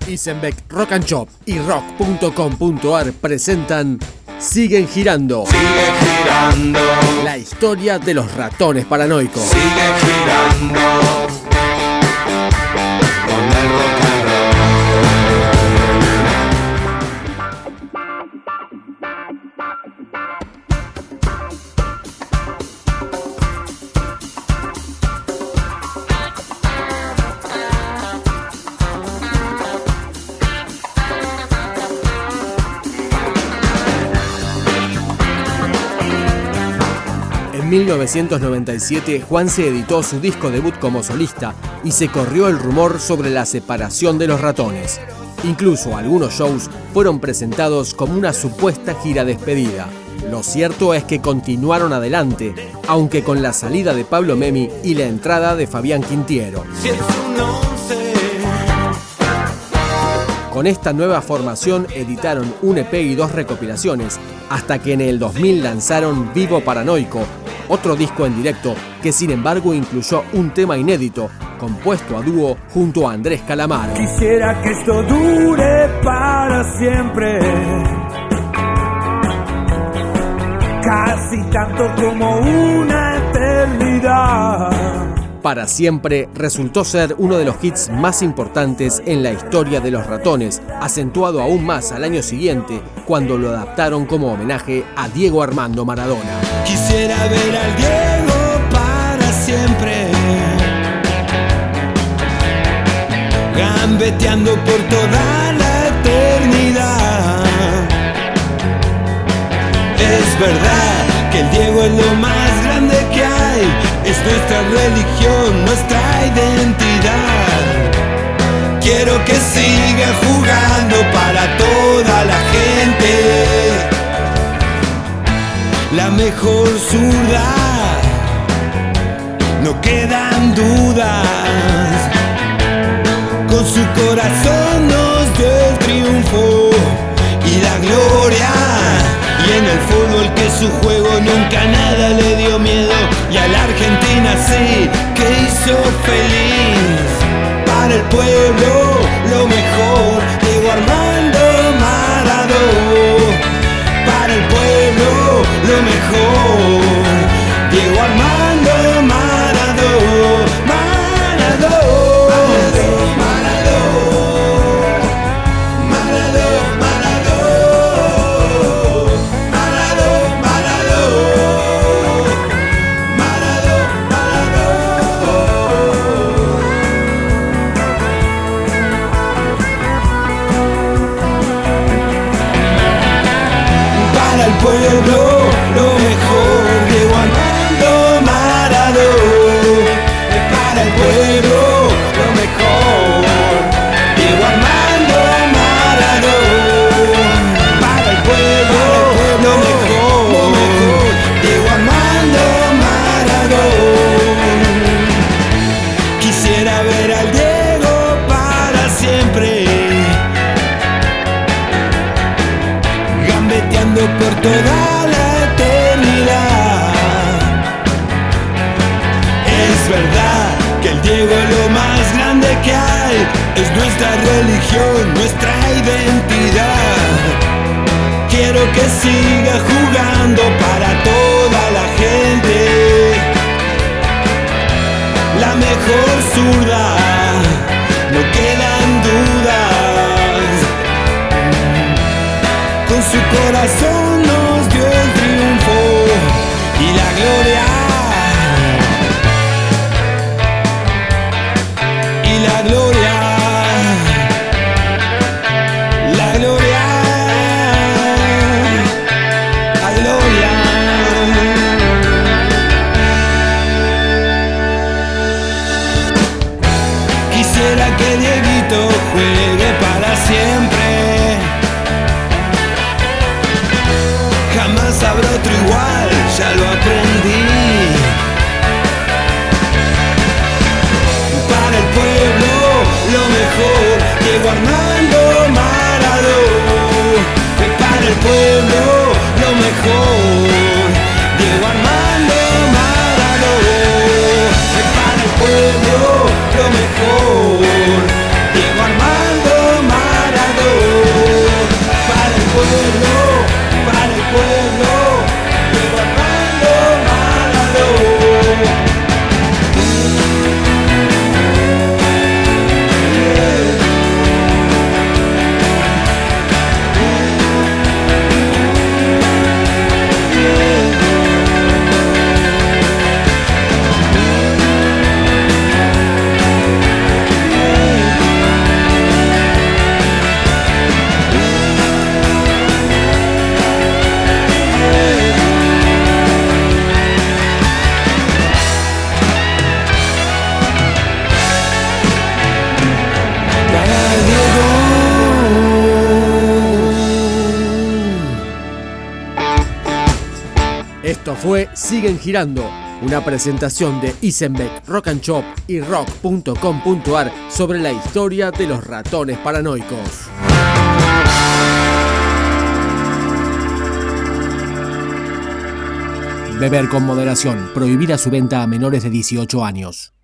Isenbeck Rock and Shop y rock.com.ar presentan Siguen girando. Sigue girando. La historia de los ratones paranoicos. Sigue girando. Con el rock and roll. En 1997, Juanse editó su disco debut como solista y se corrió el rumor sobre la separación de los Ratones. Incluso algunos shows fueron presentados como una supuesta gira despedida. Lo cierto es que continuaron adelante, aunque con la salida de Pablo Memi y la entrada de Fabián Quintiero. Con esta nueva formación editaron un EP y 2 recopilaciones, hasta que en el 2000 lanzaron Vivo Paranoico, otro disco en directo que sin embargo incluyó un tema inédito, compuesto a dúo junto a Andrés Calamaro. Quisiera que esto dure para siempre, casi tanto como una eternidad. Para Siempre resultó ser uno de los hits más importantes en la historia de los Ratones, acentuado aún más al año siguiente, cuando lo adaptaron como homenaje a Diego Armando Maradona. Quisiera ver al Diego para siempre, gambeteando por toda la eternidad. Es verdad que el Diego es lo más grande que hay, es nuestra religión, nuestra identidad. Quiero que siga jugando para toda la gente, la mejor zurda, no quedan dudas. Con su corazón nos dio el triunfo y la gloria. Y en el fútbol que su juego nunca nada le dio miedo. Y a la Argentina sí que hizo feliz. Para el pueblo lo mejor, Diego Armando Maradona. Para el pueblo lo mejor, Diego Armando Maradona. Pueblo, lo mejor, Diego Armando Maradona. Para el pueblo, lo mejor, Diego Armando Maradona. Para el pueblo, lo mejor, Diego Armando Maradona. Quisiera ver al Diego para siempre, gambeteando por toda la eternidad. Es verdad que el Diego es lo más grande que hay, es nuestra religión, nuestra identidad. Quiero que siga jugando para toda la gente, la mejor zurda, no quedan dudas. Con su corazón nos dio el triunfo y la gloria. Y la gloria. La gloria. La gloria. Quisiera que Dieguito juegue para siempre, jamás habrá otro igual, ya lo aprendí. Para el pueblo, lo mejor, Diego Armando Maradona. Para el pueblo, lo mejor, Diego Armando Maradona. Para el pueblo, lo mejor, Esto fue Siguen Girando, una presentación de Isenbeck Rock and Shop y rock.com.ar sobre la historia de los ratones paranoicos. Beber con moderación. Prohibida su venta a menores de 18 años.